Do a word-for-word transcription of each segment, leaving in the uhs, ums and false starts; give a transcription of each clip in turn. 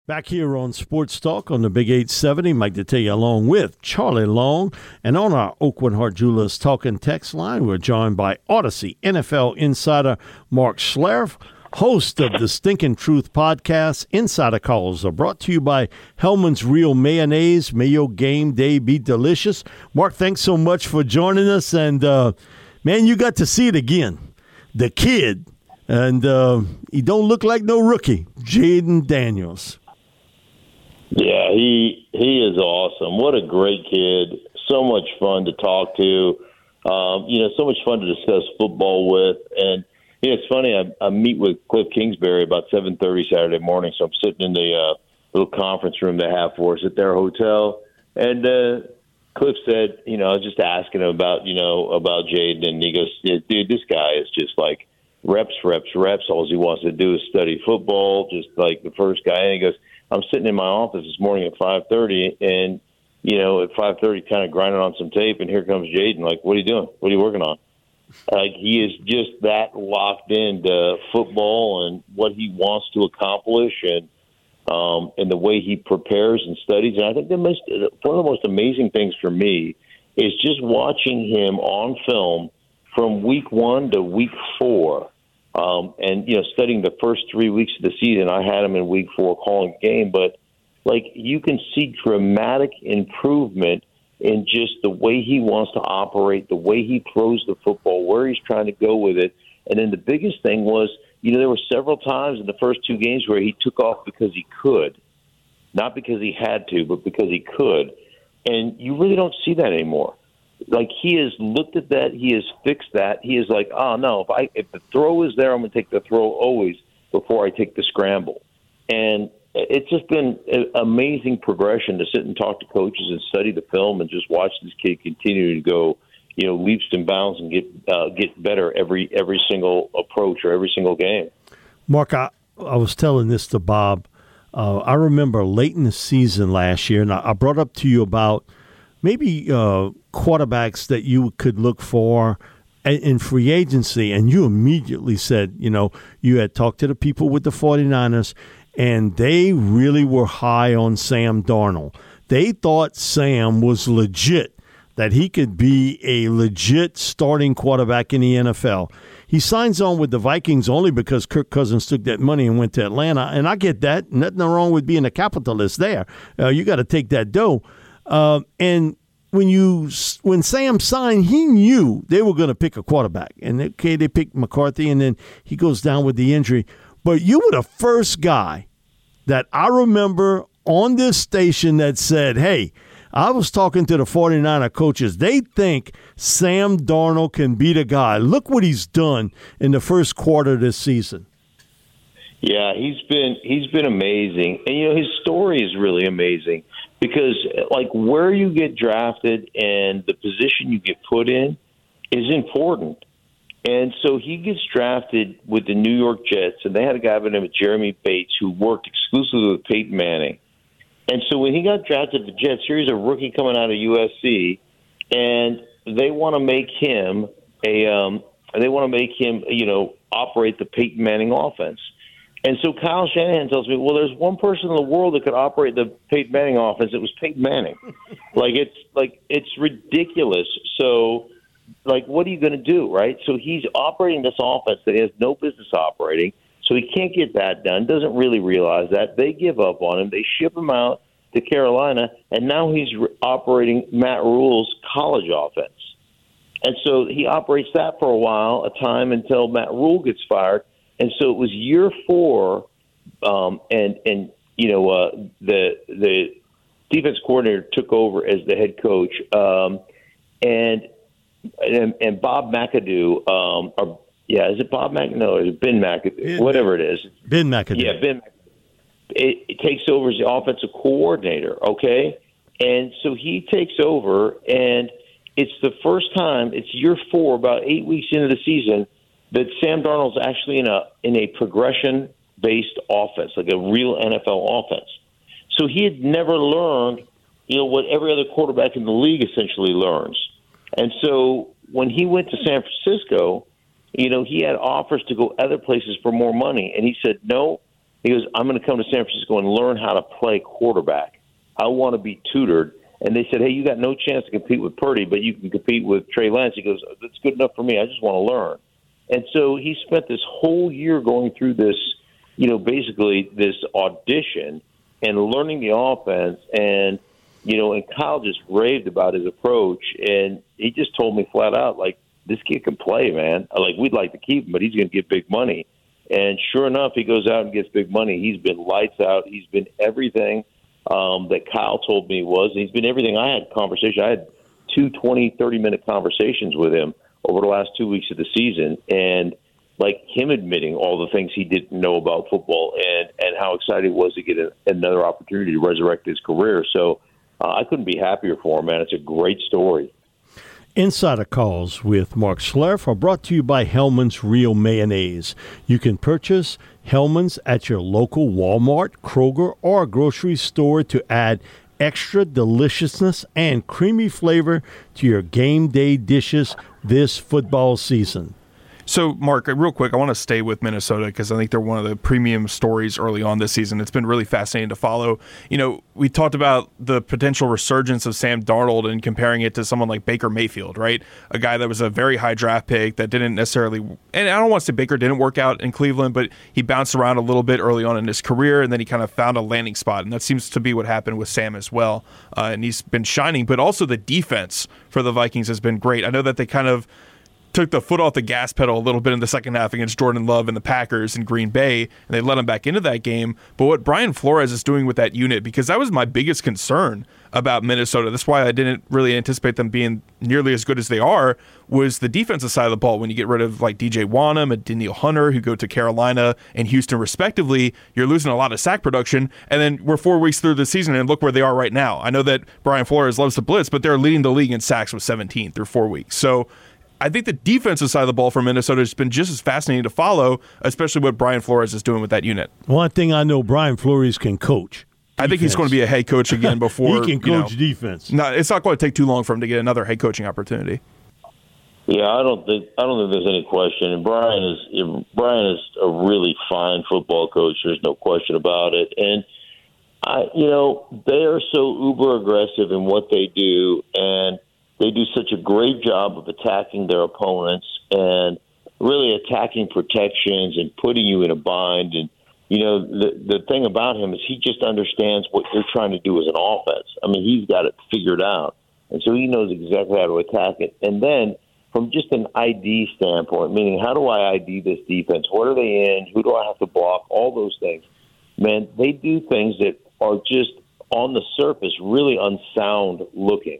Back here on Sports Talk on the Big eight seventy, Mike Detillier along with Charlie Long. And on our Oakwood Hart Jewelers Talking text line, we're joined by Odyssey N F L insider Mark Schlereth, host of the Stinking Truth podcast. Insider calls are brought to you by Hellman's Real Mayonnaise. May your game day be delicious. Mark, thanks so much for joining us. And, uh, man, you got to see it again. The kid, and uh, he don't look like no rookie, Jayden Daniels. Yeah, he he is awesome. What a great kid. So much fun to talk to. Um, you know, so much fun to discuss football with. And, you know, it's funny, I, I meet with Cliff Kingsbury about seven thirty Saturday morning, so I'm sitting in the uh, little conference room they have for us at their hotel. And uh, Cliff said, you know, I was just asking him about, you know, about Jayden, and he goes, yeah, dude, this guy is just like reps, reps, reps. All he wants to do is study football, just like the first guy. And he goes, I'm sitting in my office this morning at five thirty, and, you know, at five thirty, kind of grinding on some tape, and here comes Jayden. Like, what are you doing? What are you working on? Like, he is just that locked into football and what he wants to accomplish, and um, and the way he prepares and studies. And I think the most, one of the most amazing things for me is just watching him on film from week one to week four. Um, and, you know, studying the first three weeks of the season. I had him in week four calling the game, but, like, you can see dramatic improvement in just the way he wants to operate, the way he throws the football, where he's trying to go with it. And then the biggest thing was, you know, there were several times in the first two games where he took off because he could, not because he had to, but because he could. And you really don't see that anymore. Like, he has looked at that, he has fixed that. He is like, oh no, if I if the throw is there, I'm going to take the throw always before I take the scramble. And it's just been an amazing progression to sit and talk to coaches and study the film and just watch this kid continue to go, you know, leaps and bounds and get uh, get better every every single approach or every single game. Mark, I, I was telling this to Bob. Uh, I remember late in the season last year, and I, I brought up to you about maybe uh, quarterbacks that you could look for in free agency, and you immediately said, you know, you had talked to the people with the 49ers, and they really were high on Sam Darnold. They thought Sam was legit, that he could be a legit starting quarterback in the N F L. He signs on with the Vikings only because Kirk Cousins took that money and went to Atlanta, and I get that. Nothing wrong with being a capitalist there. Uh, you got to take that dough. Uh, and when you when Sam signed, he knew they were going to pick a quarterback. And, okay, they picked McCarthy, and then he goes down with the injury. But you were the first guy that I remember on this station that said, hey, I was talking to the 49er coaches. They think Sam Darnold can be the guy. Look what he's done in the first quarter of this season. Yeah, he's been he's been amazing. And, you know, his story is really amazing because, like, where you get drafted and the position you get put in is important. And so he gets drafted with the New York Jets, and they had a guy by the name of Jeremy Bates who worked exclusively with Peyton Manning. And so when he got drafted to the Jets, here's a rookie coming out of U S C, and they want to make him a um, they want to make him, you know, operate the Peyton Manning offense. And so Kyle Shanahan tells me, well, there's one person in the world that could operate the Peyton Manning offense. It was Peyton Manning. like it's like it's ridiculous. So, like, what are you going to do, right? So he's operating this offense that he has no business operating. So he can't get that done, doesn't really realize that. They give up on him. They ship him out to Carolina, and now he's re- operating Matt Rule's college offense. And so he operates that for a while, a time until Matt Rule gets fired. And so it was year four, um, and, and you know, uh, the the defense coordinator took over as the head coach, um, and, and and Bob McAdoo, um, or Yeah, is it Bob McAdoo? No, is it Ben McAdoo? Ben, Whatever it is. Ben McAdoo. Yeah, Ben McAdoo. It, it takes over as the offensive coordinator, okay? And so he takes over, and it's the first time, it's year four, about eight weeks into the season, that Sam Darnold's actually in a in a progression-based offense, like a real N F L offense. So he had never learned, you know, what every other quarterback in the league essentially learns. And so when he went to San Francisco, you know, he had offers to go other places for more money. And he said, no, He goes, I'm going to come to San Francisco and learn how to play quarterback. I want to be tutored. And they said, hey, you got no chance to compete with Purdy, but you can compete with Trey Lance. He goes, that's good enough for me. I just want to learn. And so he spent this whole year going through this, you know, basically this audition and learning the offense. And, you know, and Kyle just raved about his approach. And he just told me flat out, like, this kid can play, man. Like, we'd like to keep him, but he's going to get big money. And sure enough, he goes out and gets big money. He's been lights out. He's been everything um, that Kyle told me he was. He's been everything. I had conversation. I had two twenty, thirty-minute conversations with him over the last two weeks of the season. And, like, him admitting all the things he didn't know about football and, and how excited he was to get a, another opportunity to resurrect his career. So uh, I couldn't be happier for him, man. It's a great story. Insider Calls with Mark Schlereth are brought to you by Hellman's Real Mayonnaise. You can purchase Hellman's at your local Walmart, Kroger, or grocery store to add extra deliciousness and creamy flavor to your game day dishes this football season. So, Mark, real quick, I want to stay with Minnesota because I think they're one of the premium stories early on this season. It's been really fascinating to follow. You know, we talked about the potential resurgence of Sam Darnold and comparing it to someone like Baker Mayfield, right? A guy that was a very high draft pick that didn't necessarily, and I don't want to say Baker didn't work out in Cleveland, but he bounced around a little bit early on in his career, and then he kind of found a landing spot, and that seems to be what happened with Sam as well. Uh, and he's been shining, but also the defense for the Vikings has been great. I know that they kind of took the foot off the gas pedal a little bit in the second half against Jordan Love and the Packers in Green Bay, and they let him back into that game. But what Brian Flores is doing with that unit, because that was my biggest concern about Minnesota, that's why I didn't really anticipate them being nearly as good as they are, was the defensive side of the ball. When you get rid of like D J Wanham and Danielle Hunter, who go to Carolina and Houston respectively, you're losing a lot of sack production. And then we're four weeks through the season, and look where they are right now. I know that Brian Flores loves to blitz, but they're leading the league in sacks with seventeen through four weeks. So I think the defensive side of the ball for Minnesota has been just as fascinating to follow, especially what Brian Flores is doing with that unit. One thing I know, Brian Flores can coach defense. I think he's going to be a head coach again before. He can coach you know, defense. No, it's not going to take too long for him to get another head coaching opportunity. Yeah, I don't think I don't think there's any question. And Brian is Brian is a really fine football coach. There's no question about it. And I, you know, they are so uber aggressive in what they do, and they do such a great job of attacking their opponents and really attacking protections and putting you in a bind. And, you know, the the thing about him is he just understands what you're trying to do as an offense. I mean, he's got it figured out. And so he knows exactly how to attack it. And then from just an I D standpoint, meaning how do I I D this defense? What are they in? Who do I have to block? All those things. Man, they do things that are just on the surface really unsound looking.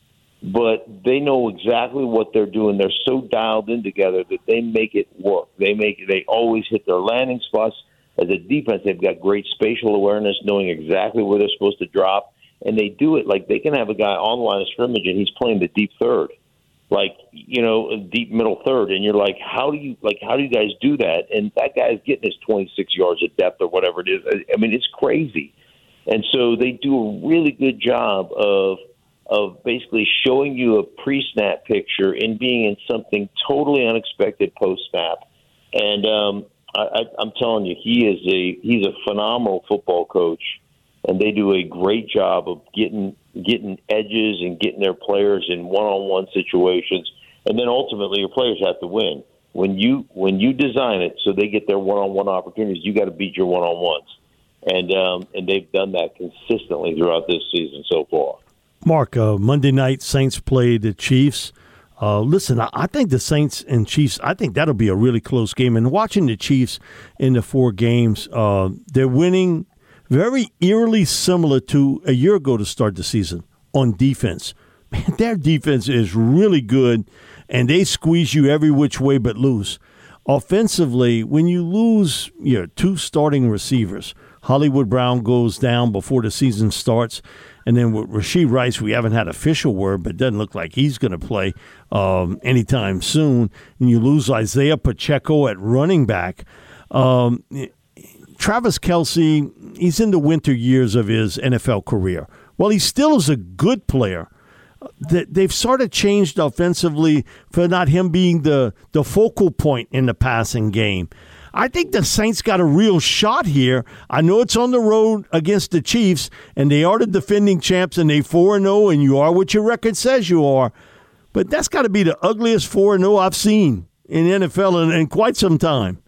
But they know exactly what they're doing. They're so dialed in together that they make it work. They make they always hit their landing spots. As a defense, they've got great spatial awareness, knowing exactly where they're supposed to drop, and they do it like they can have a guy on the line of scrimmage and he's playing the deep third, like you know, deep middle third, and you're like, how do you like how do you guys do that? And that guy's getting his twenty-six yards of depth or whatever it is. I mean, it's crazy, and so they do a really good job of. of basically showing you a pre-snap picture and being in something totally unexpected post-snap. And um, I, I, I'm telling you, he is a he's a phenomenal football coach, and they do a great job of getting getting edges and getting their players in one-on-one situations. And then ultimately, your players have to win. When you when you design it so they get their one-on-one opportunities, you got to beat your one-on-ones. And um, and they've done that consistently throughout this season so far. Mark, uh, Monday night, Saints play the Chiefs. Uh, listen, I, I think the Saints and Chiefs, I think that'll be a really close game. And watching the Chiefs in the four games, uh, they're winning very eerily similar to a year ago to start the season on defense. Man, their defense is really good, and they squeeze you every which way but loose. Offensively, when you lose your two starting receivers, Hollywood Brown goes down before the season starts. And then with Rashee Rice, we haven't had official word, but it doesn't look like he's going to play um, anytime soon. And you lose Isaiah Pacheco at running back. Um, Travis Kelce, he's in the winter years of his N F L career. Well, he still is a good player. They've sort of changed offensively for not him being the, the focal point in the passing game. I think the Saints got a real shot here. I know it's on the road against the Chiefs, and they are the defending champs, and they four and oh, and you are what your record says you are. But that's got to be the ugliest four and oh I've seen in the N F L in, in quite some time.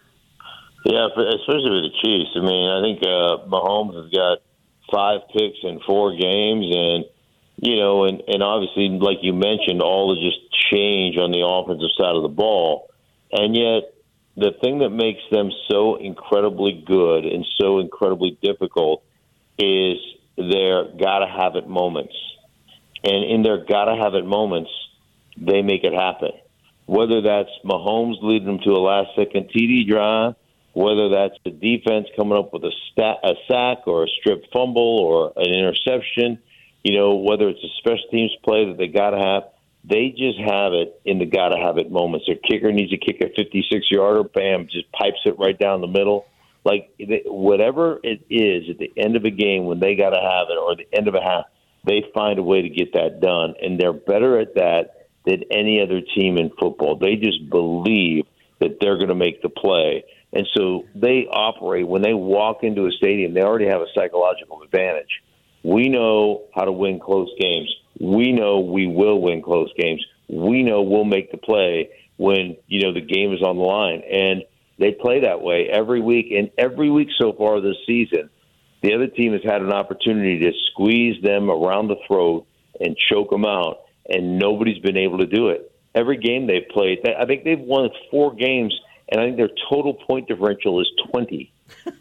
Yeah, especially with the Chiefs. I mean, I think uh, Mahomes has got five picks in four games, and you know, and, and obviously, like you mentioned, all the just change on the offensive side of the ball. And yet, the thing that makes them so incredibly good and so incredibly difficult is their gotta-have-it moments. And in their gotta-have-it moments, they make it happen. Whether that's Mahomes leading them to a last-second T D drive, whether that's the defense coming up with a, stat, a sack or a strip fumble or an interception, you know, whether it's a special teams play that they got to have, they just have it in the got to have it moments. Their kicker needs to kick a fifty-six yarder, bam, just pipes it right down the middle. Like, whatever it is at the end of a game when they got to have it, or the end of a half, they find a way to get that done. And they're better at that than any other team in football. They just believe that they're going to make the play. And so they operate, when they walk into a stadium, they already have a psychological advantage. We know how to win close games. We know we will win close games. We know we'll make the play when, you know, the game is on the line. And they play that way every week. And every week so far this season, the other team has had an opportunity to squeeze them around the throat and choke them out, and nobody's been able to do it. Every game they've played, I think they've won four games, and I think their total point differential is twenty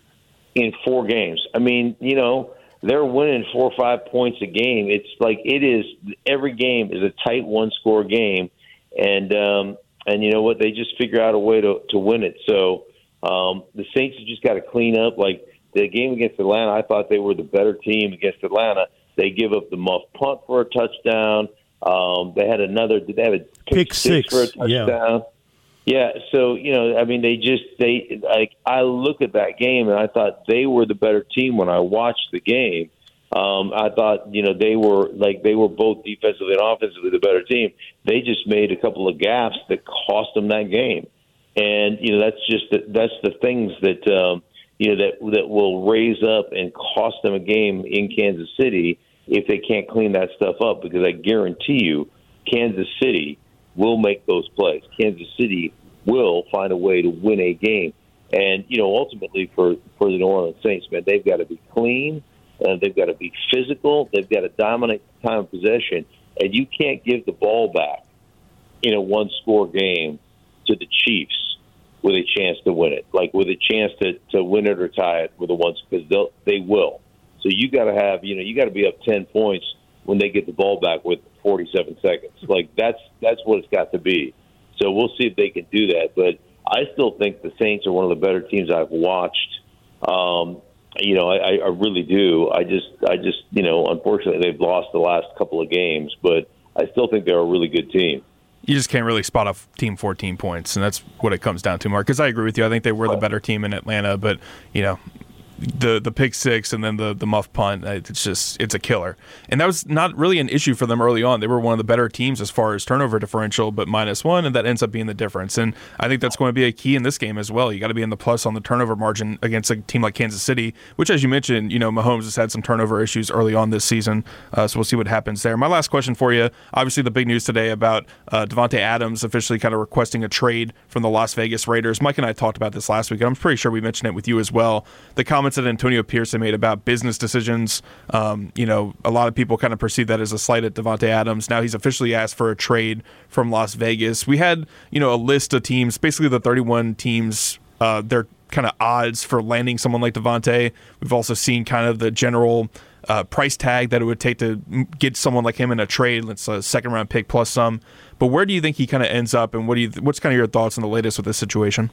in four games. I mean, you know, they're winning four or five points a game. It's like it is every game is a tight one-score game, and um, and you know what? They just figure out a way to, to win it. So um, the Saints have just got to clean up. Like the game against Atlanta, I thought they were the better team against Atlanta. They give up the muff punt for a touchdown. Um, they had another. Did they have a pick, pick six, six for a touchdown? Yeah. Yeah, so, you know, I mean, they just, they, like, I look at that game and I thought they were the better team when I watched the game. Um, I thought, you know, they were, like, they were both defensively and offensively the better team. They just made a couple of gaffes that cost them that game. And, you know, that's just, the, that's the things that, um, you know, that, that will raise up and cost them a game in Kansas City if they can't clean that stuff up, because I guarantee you Kansas City will make those plays. Kansas City will find a way to win a game. And, you know, ultimately for, for the New Orleans Saints, man, they've got to be clean, uh, they've got to be physical, they've got to dominate time of possession, and you can't give the ball back in a one-score game to the Chiefs with a chance to win it, like with a chance to, to win it or tie it with a one, because they'll they will. So you got to have, you know, you got to be up ten points when they get the ball back with forty-seven seconds. Like that's that's what it's got to be. So we'll see if they can do that. But I still think the Saints are one of the better teams I've watched. Um, you know, I, I really do. I just, I just, you know, unfortunately they've lost the last couple of games, but I still think they're a really good team. You just can't really spot a team fourteen points, and that's what it comes down to, Mark. Because I agree with you. I think they were the better team in Atlanta, but, you know, the the pick six and then the the muff punt, it's just it's a killer. And that was not really an issue for them early on. They were one of the better teams as far as turnover differential, but minus one, and that ends up being the difference. And I think that's going to be a key in this game as well. You got to be in the plus on the turnover margin against a team like Kansas City, which, as you mentioned, you know, Mahomes has had some turnover issues early on this season. Uh, so we'll see what happens there. My last question for you, obviously the big news today about uh, Davante Adams officially kind of requesting a trade from the Las Vegas Raiders. Mike and I talked about this last week, and I'm pretty sure we mentioned it with you as well. The comments that Antonio Pierce made about business decisions. Um, you know, a lot of people kind of perceive that as a slight at Davante Adams. Now he's officially asked for a trade from Las Vegas. We had, you know, a list of teams, basically the thirty-one teams, uh, their kind of odds for landing someone like Davante. We've also seen kind of the general uh, price tag that it would take to get someone like him in a trade. It's a second round pick plus some. But where do you think he kind of ends up, and what do you? What's kind of your thoughts on the latest with this situation?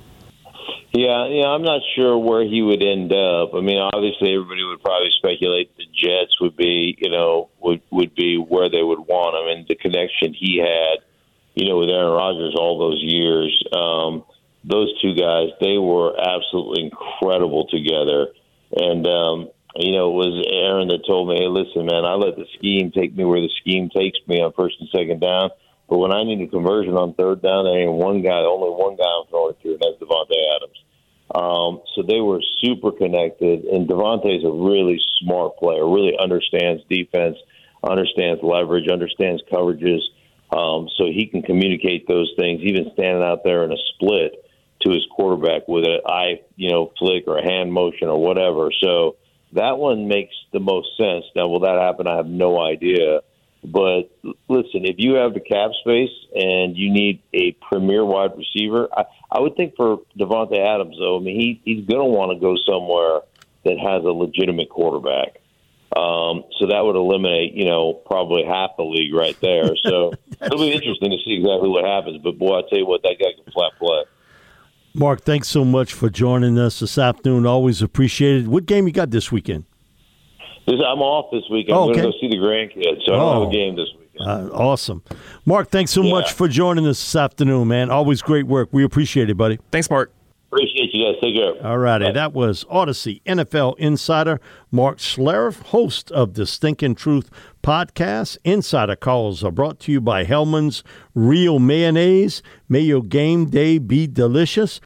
Yeah, yeah, I'm not sure where he would end up. I mean, obviously, everybody would probably speculate the Jets would be, you know, would would be where they would want him, and the connection he had, you know, with Aaron Rodgers all those years. Um, those two guys, they were absolutely incredible together. And um, you know, it was Aaron that told me, "Hey, listen, man, I let the scheme take me where the scheme takes me on first and second down. But when I need a conversion on third down, there ain't one guy, only one guy I'm throwing it to, and that's Davante Adams. Um, so they were super connected, and Davante's a really smart player, really understands defense, understands leverage, understands coverages, um, so he can communicate those things, even standing out there in a split to his quarterback with an eye, you know, flick or a hand motion or whatever. So that one makes the most sense. Now, will that happen? I have no idea. But listen, if you have the cap space and you need a premier wide receiver, I, I would think for Davante Adams, though, I mean, he, he's going to want to go somewhere that has a legitimate quarterback. Um, so that would eliminate, you know, probably half the league right there. So it'll be interesting to see exactly what happens. But, boy, I tell you what, that guy can flat play. Mark, thanks so much for joining us this afternoon. Always appreciated. What game you got this weekend? I'm off this weekend. Oh, I'm okay. going to go see the grandkids, so I don't oh. have a game this weekend. Uh, awesome. Mark, thanks so yeah. much for joining us this afternoon, man. Always great work. We appreciate it, buddy. Thanks, Mark. Appreciate you guys. Take care. All righty. Bye. That was Odyssey N F L Insider Mark Schlereth, host of the Stinking Truth podcast. Insider calls are brought to you by Hellman's Real Mayonnaise. May your game day be delicious.